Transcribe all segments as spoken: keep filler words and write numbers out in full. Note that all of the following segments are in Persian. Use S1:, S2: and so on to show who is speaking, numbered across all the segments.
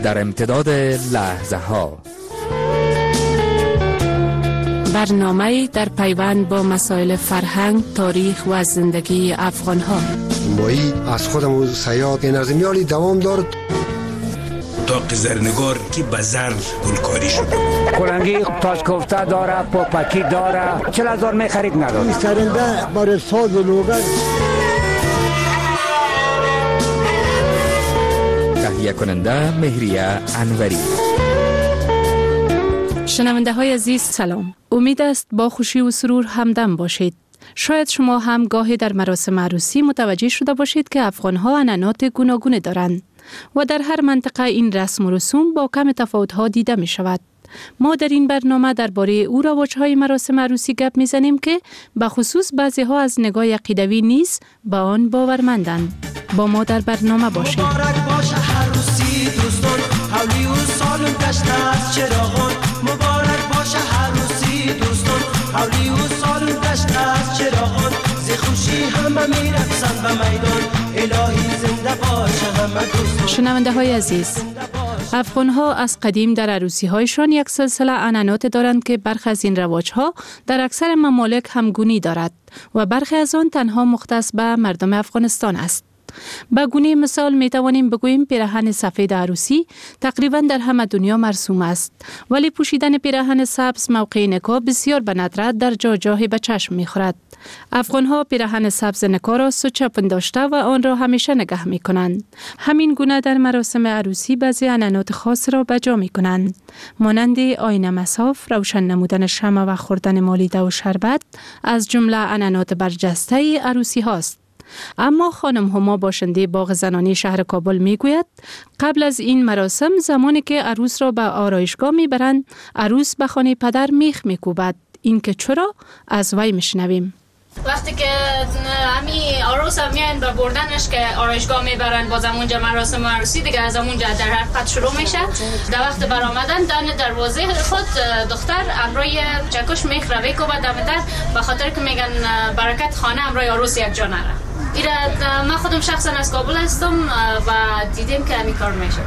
S1: در امتداد لحظه ها،
S2: برنامه در پیوند با مسائل فرهنگ، تاریخ و زندگی افغان ها.
S3: مایی از خودم سیاد نظمیالی دوام دارد.
S4: تاق زرنگار که به زر گلکاری شده بود.
S5: کلنگی تاج کوفته داره، پاپکی داره، چل هزار می خرید نداره.
S3: سرنده برای ساز و لوگر.
S1: تهیه کننده مهریه انوری.
S2: شنونده های عزیز سلام. امید است با خوشی و سرور همدم باشید. شاید شما هم گاهی در مراسم عروسی متوجه شده باشید که افغان ها عنعنات گوناگون دارند و در هر منطقه این رسم و رسوم با کم تفاوت ها دیده می شود. ما در این برنامه درباره او رواج‌های مراسم عروسی گپ می‌زنیم که به خصوص بعضی ها از نگاه عقیدوی نیز به آن باورمندند. با ما در برنامه باشید.
S6: مبارک باشه عروسی دوستان، حولی و سالم گشته از چراغان. مبارک باشه عروسی دوستان، حولی و سالم گشته از چراغان. ز خوشی همه میرقصن به میدان، الهی زنده باشه همه دوستان.
S2: شنونده های عزیز، افغان ها از قدیم در عروسی هایشان یک سلسله عنعنات دارند که برخی از این رواج ها در اکثر ممالک همگونی دارد و برخی از آن تنها مختص به مردم افغانستان است. به گونه مثال می توانیم بگوییم پیراهن سفید عروسی تقریبا در همه دنیا مرسوم است، ولی پوشیدن پیراهن سبز موقع نکاح بسیار به ندرت در جا جای به چشم می خورد. افغان ها پیراهن سبز نکاح را سوچه پنداشته و آن را همیشه نگه می کنند. همین گونه در مراسم عروسی بعضی عنعنات خاص را به جا می کنند، مانند آینه مصاف، روشن نمودن شمع و خوردن مالیده و شربت از جمله عنعنات برجسته عروسی هاست. اما خانم هما باشنده باغ زنانی شهر کابل می گوید قبل از این مراسم زمانی که عروس را به آرایشگاه می برند، عروس به خانه پدر میخ می کوبد. این که چرا؟ از وی میشنویم.
S7: وقتی که همی عروس هم میان به بردنش که آرایشگاه میبرن، باز همونجا مراسم عروسی دیگه از همونجا در حرکت شروع میشه. در وقت برآمدن دم دروازه خود دختر امروی چکش میخ رو بکوبه دم در، به خاطر که میگن برکت خانه امروی عروس یک جا نره. ایره من خودم شخصا از کابل هستم و دیدیم که همی کار میشه.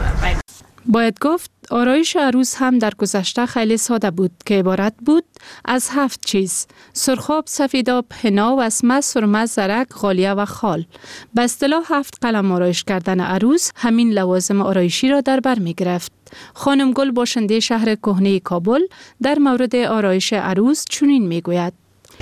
S2: باید گفت آرایش عروس هم در گذشته خیلی ساده بود که عبارت بود از هفت چیز: سرخاب، سفیداب، حنا، وسمه، سرمه، زرک، غالیه و خال. به اصطلاح هفت قلم آرایش کردن عروس همین لوازم آرایشی را در بر می گرفت. خانم گل باشنده شهر کهنه کابل در مورد آرایش عروس چنین می گوید: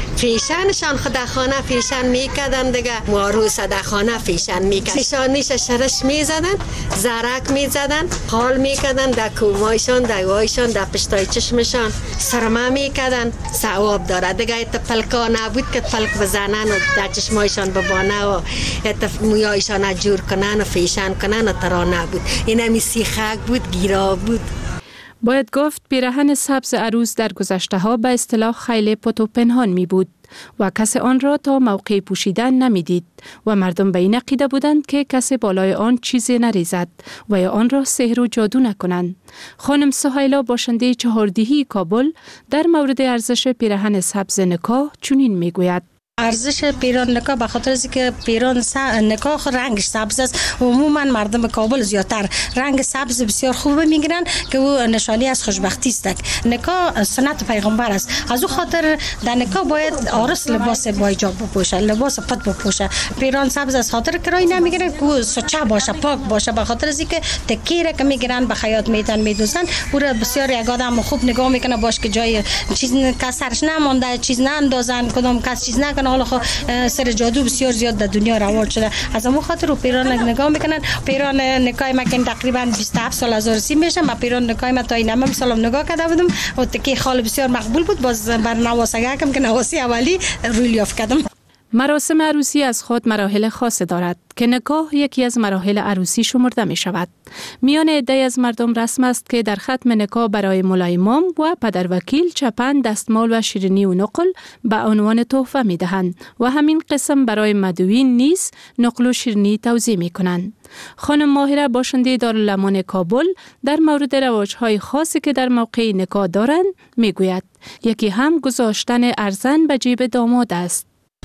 S8: فیشنشان خدا خانه فیشن میکردن دیگه، عروس در خانه فیشن میکردن، پیشانیش شرش میزدن، زرک میزدن، خال میکردن در کومایشان، در وایشان، در پشتای چشمشان، سرما میکردن. ثواب داره دیگه. ایت پلکا نبود که پلک بزنن و در چشمایشان ببانه و ایت مویایشان جور کنن و فیشن کنن و ترا نبود. این همی سیخک بود، گیرا بود.
S2: باید گفت پیراهن سبز عروس در گذشته ها به اصطلاح خیلی پت و پنهان می بود و کسی آن را تا موقع پوشیدن نمی دید و مردم به این عقیده بودند که کسی بالای آن چیزی نریزد و یا آن را سحر و جادو نکنند. خانم سهیلا باشنده چهاردیهی کابل در مورد ارزش پیراهن سبز نکاح چنین می گوید:
S9: ارزش پیران نکاح به خاطر از که پیران نکاح رنگش سبز است. عموما مردم کابل زیادتر رنگ سبز بسیار خوب میگیرن که او نشانی از خوشبختی است. نکاح سنت پیغمبر است. از او خاطر در نکاح باید عروس لباس با حجاب بپوشه، لباس پت بپوشه. پیران سبز از خاطر کرای نمیگیرن که سوچه باشه، پاک باشه. به خاطر از که تکیره که میگیرن به خیاط میتن میدوزن، او را بسیار یک آدم خوب نگاه میکنه باش که جای چیز کسرش نمونده، چیز ناندازن، کدام کس چیز نکنه. حالا خو سر جادو بسیار زیاد در دنیا رواج شده. از همون خاطر رو پیران نگاه میکنن. پیران نکای ما که تقریبا بیست و هفت سال از عروسی میشه. ما پیران نکای ما تا این هم سالم نگاه کرده بودم و تکی خال بسیار مقبول بود. باز بر نواسگه کم که نواسی اولی روی لیاف کردم.
S2: مراسم عروسی از خود مراحل خاص دارد که نکاح یکی از مراحل عروسی شمرده می شود. میان عده‌ای از مردم رسم است که در ختم نکاح برای مولای امام و پدر وکیل چپن، دستمال و شیرینی و نقل به عنوان تحفه می دهند و همین قسم برای مدعوین نیز نقل و شیرینی توزیع می کنند. خانم ماهره باشنده دارالعلوم کابل در مورد رواج‌های خاصی که در موقع نکاح دارند می گوید: یکی هم گذاشتن ارزن به جیب داماد است.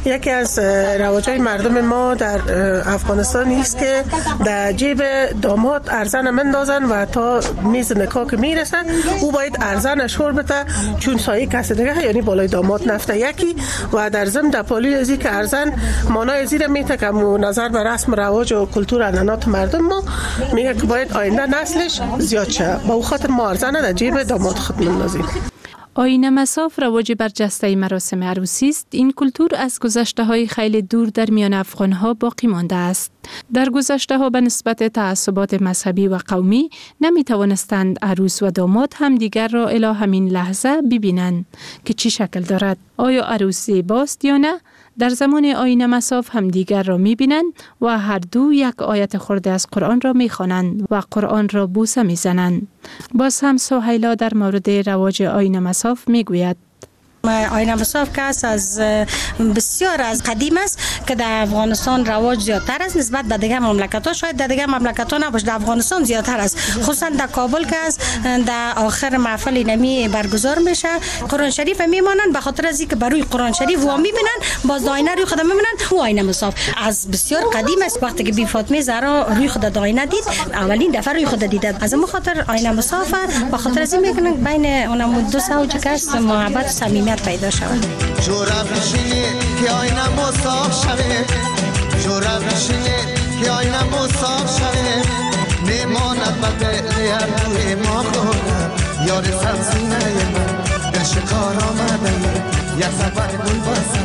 S10: یکی از رواجای مردم ما در افغانستان است که در جیب داماد ارزن مندازن و تا میز نکاح که میرسن او باید ارزن شور بده چون سایه کسی دیگه یعنی بالای داماد نفته یکی و در ضمن در پالی ازی که ارزن مانای زیر میته که نظر به رسم رواج و کلتور عنعنات مردم ما میگه که باید آینده نسلش زیاد شه با او خاطر ما ارزن در جیب داماد خود مندازیم.
S2: آیین مصاف رواج برجسته مراسم عروسی است. این کلتور از گذشته های خیلی دور در میان افغان ها باقی مانده است. در گذشته ها به نسبت تعصبات مذهبی و قومی نمی توانستند عروس و داماد هم دیگر را الی همین لحظه ببینند که چی شکل دارد. آیا عروس زیباست یا نه؟ در زمان آیین مصاف هم دیگر را می بینند و هر دو یک آیت خورده از قرآن را می خوانند و قرآن را بوسه می زنند. باز هم سهیلا در مورد رواج آیین مصاف می گوید.
S9: آیین مصاف که از بسیار از قدیم است که در افغانستان رواج زیادتر است نسبت به دیگر مملکت‌ها. شاید در دیگر مملکت‌ها نباشه، در افغانستان زیادتر است، خصوصا در کابل که است. در آخر محفل نمی برگزار میشه، قرآن شریف میمانند به خاطر از اینکه بروی قرآن شریف و میبینن، باز آینه روی خود میبینن. و آیین مصاف از بسیار قدیم است. وقتی که بی فاطمه زهرا روی خود در آینه دید، اولین دفعه روی خود دیده. از اون خاطر آیین مصاف به خاطر از این میگن بین اونم دو زوج که است محبت و صمیمیت پیدا شود.
S6: جورا بشینه که آینه مصاف شوه، جورا بشینه که آینه مصاف شوه، میماند و دل روی ما خورد یار سبزینه من به شکار آمده یک سفر گل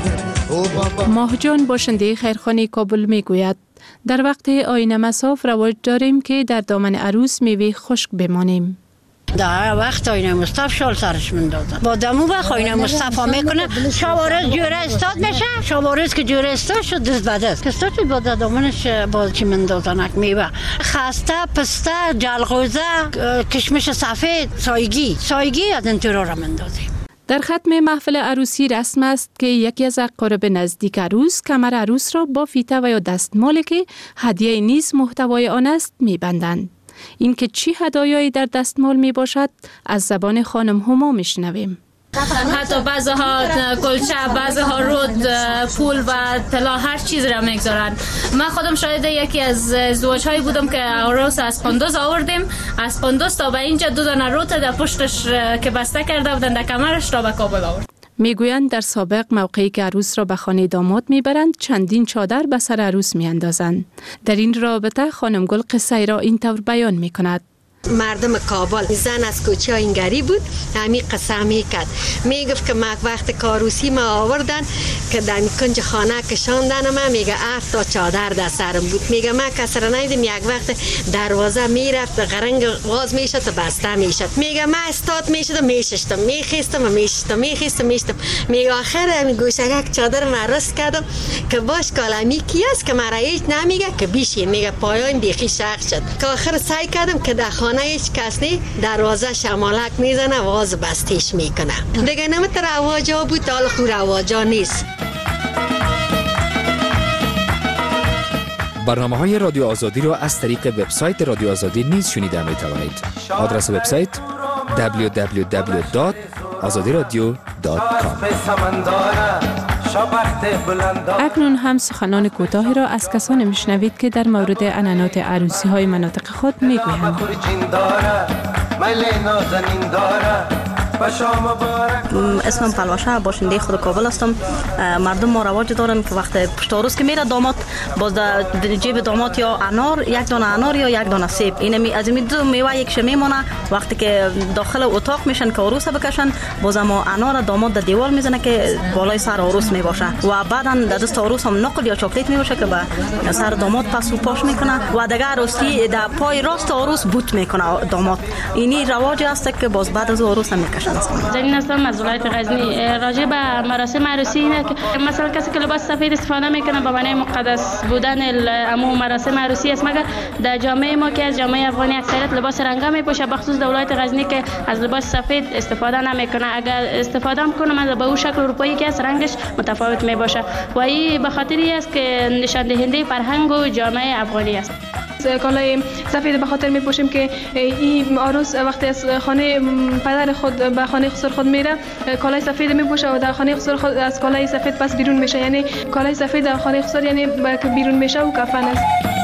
S6: باسده.
S2: ماه جان باشنده خیرخانه کابل میگوید در وقت آیین مصاف رواج داریم که در دامن عروس میوه خشک بمانیم.
S11: در وقت آیین مصاف شال سرش مندازن با دمو به آیین مصاف میکنه شوارز جوره استاد میشه، شوارز که جوره استاد شد دست به دست کستا چی با دامنش باز چی مندازن میوه خسته پسته جلغوزه کشمش سفید سایگی سایگی از این طور را مندازیم.
S2: در ختم محفل عروسی رسم است که یکی از اقارب نزدیک عروس کمر عروس را با فیته و یا دستمالی که هدیه نیز محتوای آن است میبندند. این که چی هدایایی در دستمال می باشد از زبان خانم هما می شنویم.
S7: حتی بعضی ها کلچه، بعضی ها رود، پول و طلا هر چیز را میگذارن. من خودم شاید یکی از زواج هایی بودم که عروس از قندوز آوردیم، از قندوز تا به اینجا دو دانه رود در پشتش که بسته کرده بودن در کمرش را به کابل آورد.
S2: میگویند در سابق موقعی که عروس را به خانه داماد میبرند چندین چادر به سر عروس میاندازند. در این رابطه خانم گل قصه ای را اینطور بیان میکند.
S8: مردم کابل زن از کوچه اینگری بود، همی قصه میکرد، میگفت که ما وقت کاروسی ما آوردن که در کنج خانه کشاندن ما، میگه هفت تا چادر در سرم بود، میگه ما کسر نیدیم یک وقت دروازه میرفت قرنگ واز میشد و بسته میشد، میگه ما استاد میشد و میشستم میخیستم و میشستم میخیستم میشستم میگه آخر همی گوشه یک چادر من رست کردم که باش کالمی کی است که مرا هیچ نمیگه که بیشین، میگه پایان بیخی شخ شد که آخر سعی کردم که در خانه هیچ کس نی دروازه شمالک میزنه واز بستیش میکنه. دیگه نمیت رواجا بود، حال خو رواجا نیست.
S1: برنامه های رادیو آزادی را از طریق وبسایت رادیو آزادی نیز شنیده می توانید. آدرس وبسایت دبلیو دبلیو دبلیو دات آزادی رادیو دات کام.
S2: اکنون هم سخنان کوتاهی را از کسانی میشنوید که در مورد عنعنات عروسی های مناطق خود میگویند.
S12: اسمم پلوشه، باشنده خود کابل هستم. مردم ما رواج دارن که وقت پشت عروس که میره داماد باز در جیب داماد یا انار، یک دانه انار یا یک دانه سیب، این از این دو میوه یک میمونه. وقتی که داخل اتاق میشن که عروس بکشن باز ما انار داماد در دیوار میزنه که بالای سر عروس میباشه و بعدا در دست عروس هم نقل یا چاکلیت میباشه که به سر داماد پس و پاش میکنه و دیگه عروسی در پای راست عروس بوت میکنه داماد. اینی رواج است که باز بعد از عروس هم میکشن.
S13: زنی هستم از ولایت غزنی. راجع به مراسم عروسی اینه که مثلا کسی که لباس سفید استفاده میکنه به معنی مقدس بودن امو مراسم عروسی است، مگر در جامعه ما که از جامعه افغانی اکثریت لباس رنگا میپوشه، بخصوص در ولایت غزنی که از لباس سفید استفاده نمیکنه. اگر استفاده کنه من به اون شکل اروپایی که از رنگش متفاوت میباشه و این به خاطری است که نشان دهنده فرهنگ و جامعه افغانی است. کالای سفید به خاطر میپوشیم که این عروس وقتی از خانه پدر خود به خانه خسر خود میره کالای سفید میپوشه و در خانه خسر خود از کالای سفید پس بیرون میشه، یعنی کالای سفید در خانه خسر یعنی بیرون میشه و کفن است.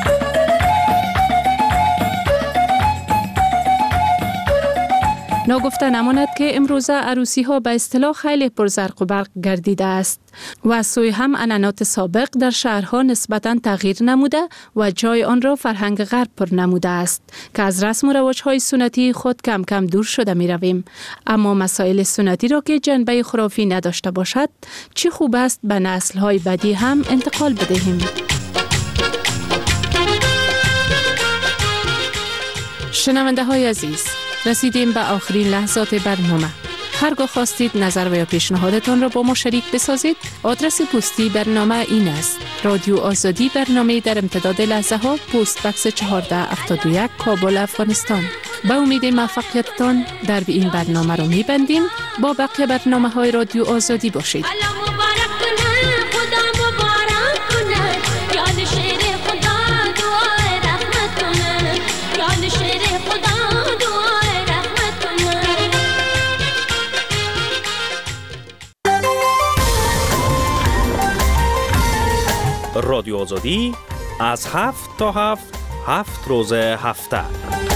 S2: ناگفته نماند که امروزه عروسی ها به اصطلاح خیلی پرزرق و برق گردیده است و از سوی هم عنعنات سابق در شهرها نسبتاً تغییر نموده و جای آن را فرهنگ غرب پر نموده است که از رسم و رواج های سنتی خود کم کم دور شده می رویم. اما مسائل سنتی را که جنبه خرافی نداشته باشد چی خوب است به نسل های بعدی هم انتقال بدهیم. شنونده های عزیز، رسیدیم به آخرین لحظات برنامه. هرگاه خواستید نظر و یا پیشنهادتان را با ما شریک بسازید، آدرس پستی برنامه این است: رادیو آزادی، برنامه در امتداد لحظه ها، پست بکس چهارده هفتاد و یک، کابل، افغانستان. به امید موفقیتتان در این برنامه را می‌بندیم. با بقیه برنامه های رادیو آزادی باشید.
S14: رادیو آزادی از هفت تا هفت هفت روز هفته